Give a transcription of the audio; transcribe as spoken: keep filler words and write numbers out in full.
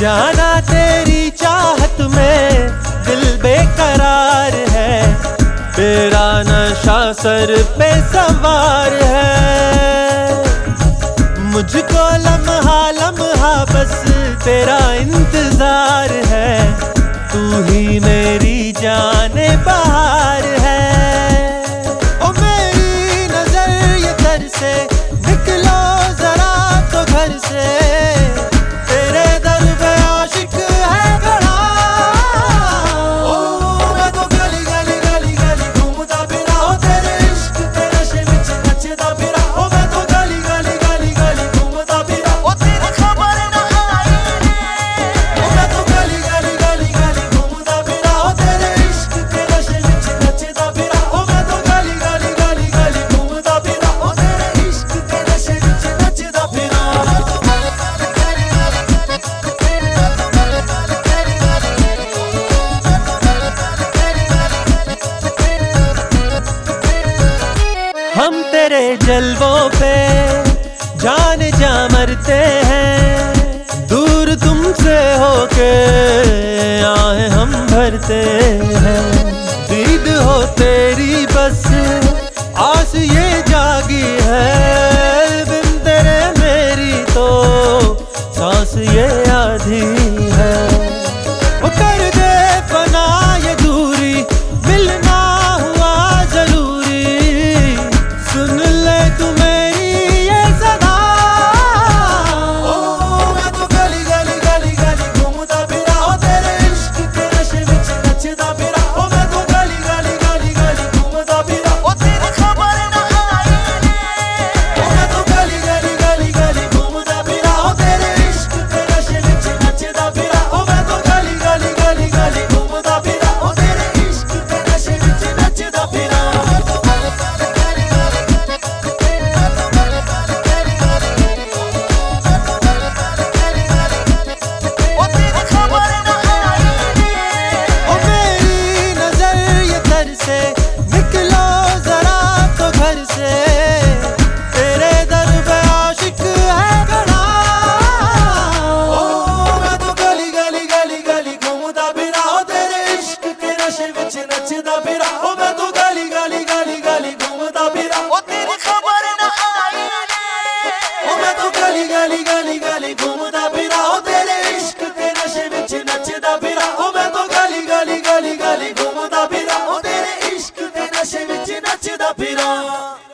जाना तेरी चाहत में दिल बेकरार है, तेरा नशा सर पे सवार है। मुझको लम्हा लम्हा बस तेरा इंतजार है, तू ही मेरी जाने बहार है। ओ मेरी नजर ये घर से निकलो जरा तो घर से, तेरे दर पे आशिक है खड़ा। ओ मैं तो गली गली गली गली घूमता फिरा, ओ तेरे इश्क ते नशे विच नचदा फिरा। ओ मैं तो गली गली गली गली घूमता फिरा, ओ तेरी खबर ना आई रे। ओ मैं तो गली गली गली गली घूमता फिरा, ओ तेरे इश्क ते नशे विच नचदा फिरा। ओ मैं तो गली गली गली गली घूमता फिरा, ओ तेरे इश्क ते नशे विच नचदा फिरा। हम तेरे जलवों पे जान जा मरते हैं, दूर तुमसे होके आए हम भरते हैं। दीद हो तेरी बस आस ये जागी है, बिन तेरे मेरी तो सांस ये आधी है। वो कर दे फना ये दूरी, मिलना हुआ जरूरी, सुन ले तू मेरी ये सदा। ओ मैं तो गली गली गली गली घूमता फिरा, ओ तेरे इश्क के नशे विच नचदा फिरा। ओ मैं तो गली गली गली गली घूमता फिरा, ओ तेरी खबर ना आई रे। ओ मैं तो गली गली गली गली घूमता फिरा, ओ तेरे इश्क के नशे विच नचदा फिरा। ओ मैं तो गली गली गली गली घूमता फिरा, ओ तेरे इश्क के नशे विच नचदा फिरा। ओ मेरी नजर ये घर से निकलो जरा तो घर से, तेरे दर पे आशिक है खड़ा। ओ मैं तो गली गली गली गली घूमता फिरा, ओ तेरे इश्क के नशे विच नचदा फिरा। ओ मैं तो गली गली गली गली घूमता फिरा, ओ तेरी खबर ना आई रे। ओ मैं तो गली गली गली गली घूमता फिरा, ओ तेरे इश्क के नशे विच नचदा फिरा। ओ मैं तो गली गली गली गली घूमता फिरा, ओ तेरे इश्क के नशे विच नचदा फिरा।